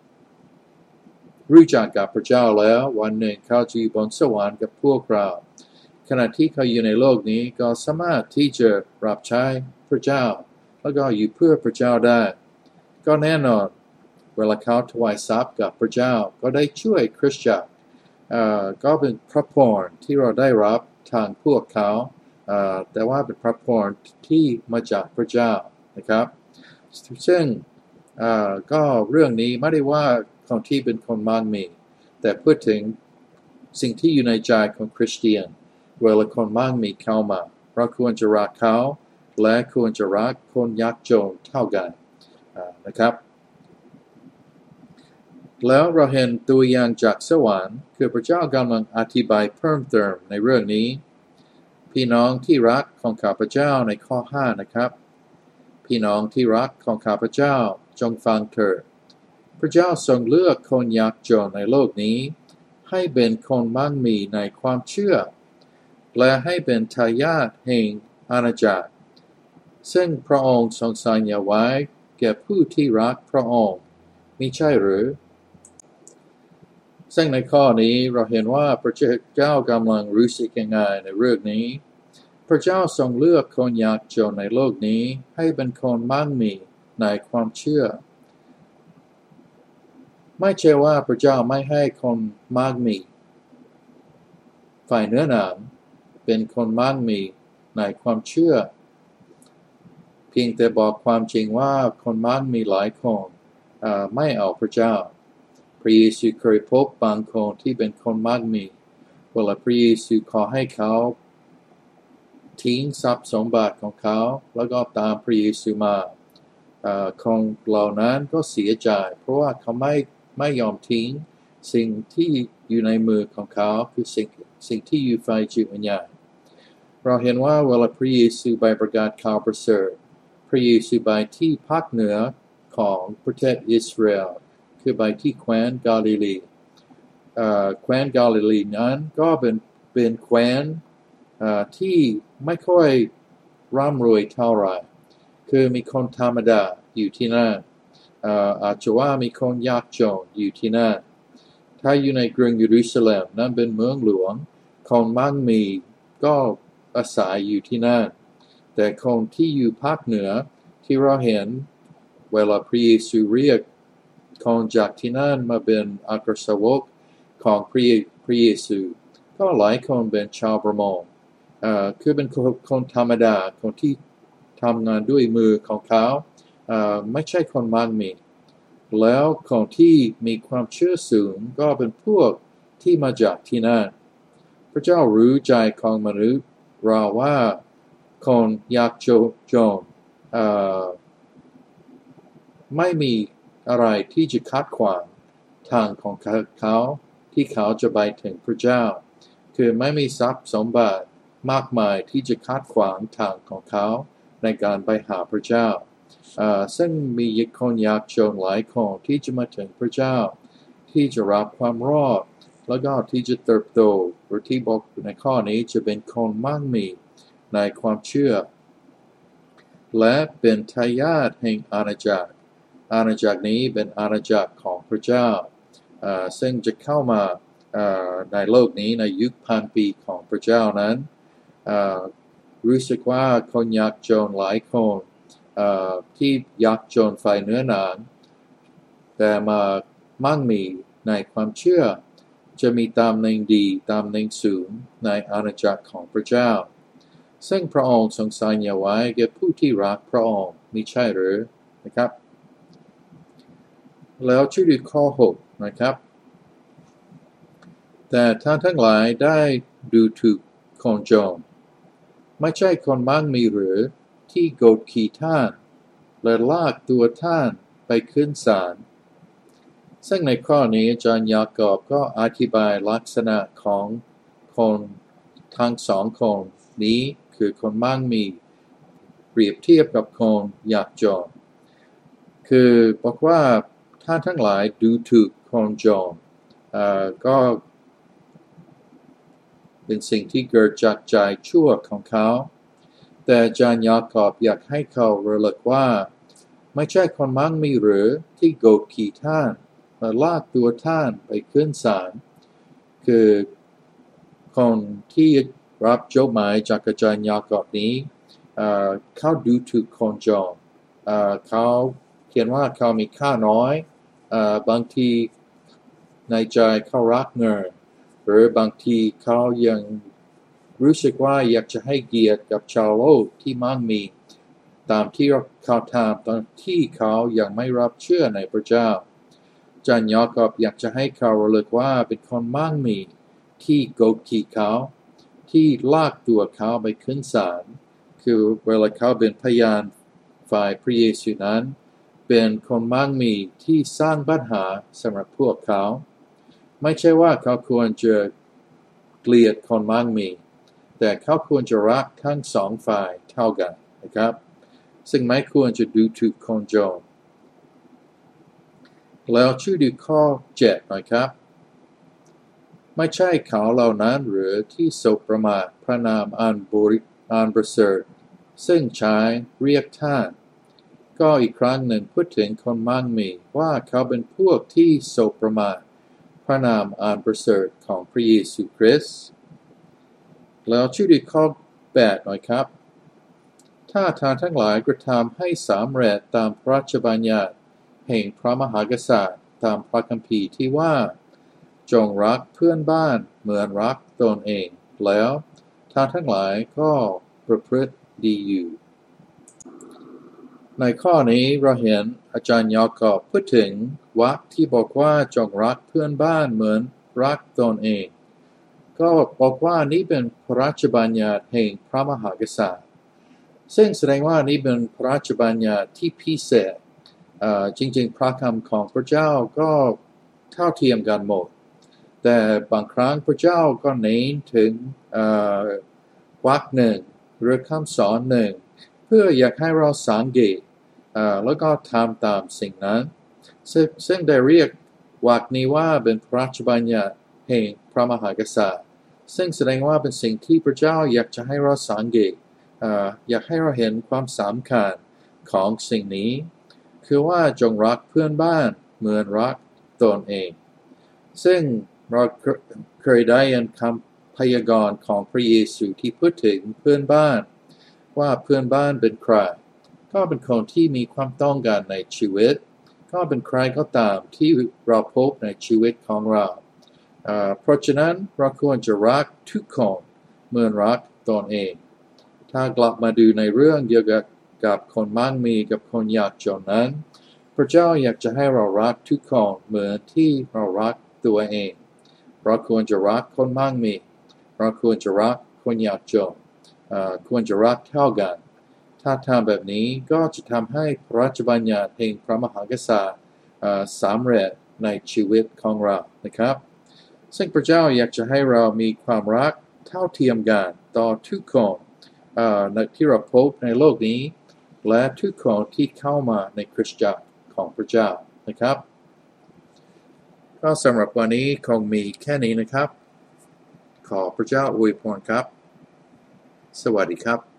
รู้จักกับพระเจ้าแล้ววันหนึ่งเขาจะอยู่บนสวรรค์กับพวกเราขณะที่เขาอยู่ในโลกนี้ก็สามารถที่จะรับใช้พระเจ้าแล้วก็อยู่เพื่อพระเจ้าได้ก็แน่นอนเวลาเขาถวายทรัพย์กับพระเจ้าก็ได้ช่วยคริสตจักรก็เป็นพระพรที่เราได้รับทางพวกเขาแต่ว่าเป็นพระพรที่มาจากพระเจ้านะครับซึ่งก็เรื่องนี้ไม่ได้ว่าคนที่เป็นคนมั่งมีแต่พูดถึงสิ่งที่อยู่ในใจของคริสเตียนเวลาคนมั่งมีเข้ามาเราควรจะรักเขาและควรจะรักคนยากจนเท่ากันนะครับแล้วเราเห็นตัวอย่างจากสวรรค์คือพระเจ้ากำลังอธิบายเพิ่มเติมในเรื่องนี้พี่น้องที่รักของข้าพเจ้าในข้อห้านะครับพี่น้องที่รักของข้าพเจ้าจงฟังเถิดพระเจ้าทรงเลือกคนยากจนในโลกนี้ให้เป็นคนมั่งมีในความเชื่อและให้เป็นทายาทแห่งอาณาจักรซึ่งพระองค์ทรงสัญญาไว้แก่ผู้ที่รักพระองค์มิใช่หรือซึ่งในข้อนี้เราเห็นว่าพระเจ้ากำลังรู้สึกยังไงในเรื่องนี้พระเจ้าทรงเลือกคนยากจนในโลกนี้ให้เป็นคนมั่งมีในความเชื่อไม่ใช่ว่าพระเจ้าไม่ให้คนมั่งมีฝ่ายเนื้อหนังเป็นคนมั่งมีในความเชื่อเพียงแต่บอกความจริงว่าคนมั่งมีหลายคนไม่เอาพระเจ้าพระเยซูเคยพบบางคนที่เป็นคนมั่งมีเวลาพระเยซูขอให้เขาทิ้งทรัพย์สมบัติของเขาแล้วก็ตามพระเยซูมาคนเหล่านั้นก็เสียใจเพราะว่าเขาไม่ไม่ยอมทิ้งสิ่งที่อยู่ในมือของเขาคือสิ่งสิ่งที่อยู่ฝ่ายจิตวิญญาณเราเห็นว่าเวลาพระเยซูไปประกาศข่าวประเสริฐพระเยซูไปที่ภาคเหนือของประเทศอิสราเอลคือไปที่แคว้นกาลิลีแคว้นกาลิลีนั้นก็เป็นเป็นแคว้นที่ไม่ค่อยร่ำรวยเท่าไหร่คือมีคนธรรมดาอยู่ที่นั่นอาจจะว่ามีคนยากจนอยู่ที่นั่นถ้าอยู่ในกรุงเยรูซาเล็มนั้นเป็นเมืองหลวงคนมั่งมีก็อาศัยอยู่ที่นั่นแต่คนที่อยู่ภาคเหนือที่เราเห็นเวลาพระเยซูเรียกคนจากที่นั่นมาเป็นอัครสาวกของพระเยซูก็หลายคนเป็นชาวประมงคือเป็นคนธรรมดาคนที่ทำงานด้วยมือของเขาไม่ใช่คนมั่งมีแล้วคนที่มีความเชื่อสูงก็เป็นพวกที่มาจากที่นั่นพระเจ้ารู้ใจของมนุษย์เราว่าคนยากจนไม่มีอะไรที่จะคัดขวางทางของเขาที่เขาจะไปถึงพระเจ้าคือไม่มีทรัพย์สมบัติมากมายที่จะคัดขวางทางของเขาในการไปหาพระเจ้าซึ่งมีคนยากจนหลายคนที่จะมาถึงพระเจ้าที่จะรับความรอดแล้วก็ที่จะเติบโตหรือที่บอกในข้อนี้จะเป็นคนมั่งมีในความเชื่อและเป็นทายาทแห่งอาณาจักรอาณาจักรนี้เป็นอาณาจักรของพระเจ้าซึ่งจะเข้ามาในโลกนี้ในยุคพันปีของพระเจ้านั้นรู้สึกว่าคนยากจนหลายคนที่ยากจนฝ่ายเนื้อหนังแต่มามั่งมีในความเชื่อจะมีตำแหน่งดีตำแหน่งสูงในอาณาจักรของพระเจ้าซึ่งพระองค์ทรงสัญญาไว้แก่ผู้ที่รักพระองค์มิใช่หรือนะครับแล้วชื่อข้อหกนะครับแต่ท่านทั้งหลายได้ดูถูกคนจนไม่ใช่คนมั่งมีหรือที่กดขี่ท่านและลากตัวท่านไปขึ้นศาลซึ่งในข้อนี้อาจารย์ยากอบก็อธิบายลักษณะของคนทั้งสองคนนี้คือคนมั่งมีเปรียบเทียบกับคนยากจนคือบอกว่าท่านทั้งหลายดูถูกคนจนก็เป็นสิ่งที่เกิดจากใจชั่วของเขาแต่อาจารย์ยากอบอยากให้เขาระลึกว่าไม่ใช่คนมั่งมีหรือที่กดขี่ท่านและลากตัวท่านไปขึ้นศาลคือคนที่รับจดหมายจากอาจารย์ยากอบนี้เขาดูถูกคนจนเขาเขียนว่าเขามีค่าน้อยบางทีในใจเขารักเงินหรือบางทีเขายังรู้สึกว่าอยากจะให้เกียรติกับชาวโลกที่มั่งมีตามที่เขาทำตอนที่เขายังไม่รับเชื่อในพระเจ้าอาจารย์ยากอบอยากจะให้เขาระลึกว่าเป็นคนมั่งมีที่กดขี่เขาที่ลากตัวเขาไปขึ้นศาลคือเวลาเขาเป็นพยานฝ่ายพระเยซูนั้นเป็นคนมั่งมีที่สร้างปัญหาสำหรับพวกเขาไม่ใช่ว่าเขาควรจะเกลียดคนมั่งมีแต่เขาควรจะรักทั้งสองฝ่ายเท่ากันนะครับซึ่งไม่ควรจะดูถูกคนจนแล้วช่วยดูข้อเจ็ดหน่อยครับไม่ใช่เขาเหล่านั้นหรือที่สบประมาทพระนามอันบริอันประเสริฐซึ่งใช้เรียกท่านก็อีกครั้งหนึ่งพูดถึงคนมั่งมีว่าเขาเป็นพวกที่สบประมาทพระนามอันประเสริฐของพระเยซูคริสต์แล้วช่วยดูข้อแปดหน่อยครับถ้าท่านทั้งหลายกระทำให้สำเร็จตามพระราชบัญญัติแห่งพระมหากษัตริย์ตามพระคัมภีร์ที่ว่าจงรักเพื่อนบ้านเหมือนรักตนเองแล้วท่านทั้งหลายก็ประพฤติดีอยู่ในข้อนี้เราเห็นอาจารย์ยากอบพูดถึงวรรคที่บอกว่าจงรักเพื่อนบ้านเหมือนรักตนเองก็บอกว่านี่เป็นพระราชบัญญัติแห่งพระมหากษัตริย์ซึ่งแสดงว่านี่เป็นพระราชบัญญัติที่พิเศษจริงๆพระคำของพระเจ้าก็เท่าเทียมกันหมดแต่บางครั้งพระเจ้าก็เน้นถึงวรรคหนึ่งหรือคำสอนหนึ่งเพื่ออยากให้เราสังเกตแล้วก็ทำตามสิ่งนั้นซึ่งซึ่งได้เรียกวรรคนี้ว่าเป็นพระราชบัญญัติแห่งพระมหากษัตริย์ซึ่งแสดงว่าเป็นสิ่งที่พระเจ้าอยากจะให้เราสังเกตอยากให้เราเห็นความสำคัญของสิ่งนี้คือว่าจงรักเพื่อนบ้านเหมือนรักตนเองซึ่งเราเคยได้ยินคำพยากรณ์ของพระเยซูที่พูดถึงเพื่อนบ้านว่าเพื่อนบ้านเป็นใครก็เป็นคนที่มีความต้องการในชีวิตก็เป็นใครก็ตามที่เราพบในชีวิตของเราเพราะฉะนั้นเราควรจะรักทุกคนเหมือนรักตนเองถ้ากลับมาดูในเรื่องเกี่ยวกับคนมั่งมีกับคนยากจนนั้นพระเจ้าอยากจะให้เรารักทุกคนเหมือนที่เรารักตัวเองเราควรจะรักคนมั่งมีเราควรจะรักคนยากจนควรจะรักเท่ากันถ้าทำแบบนี้ก็จะทำให้พระราชบัญญัติแห่งพระมหากษัตริย์สำเร็จในชีวิตของเรานะครับซึ่งพระเจ้าอยากจะให้เรามีความรักเท่าเทียมกันต่อทุกคนที่เราพบในโลกนี้และทุกคนที่เข้ามาในคริสตจักรของพระเจ้านะครับก็สำหรับวันนี้คงมีแค่นี้นะครับขอพระเจ้าอวยพรครับสวัสดีครับ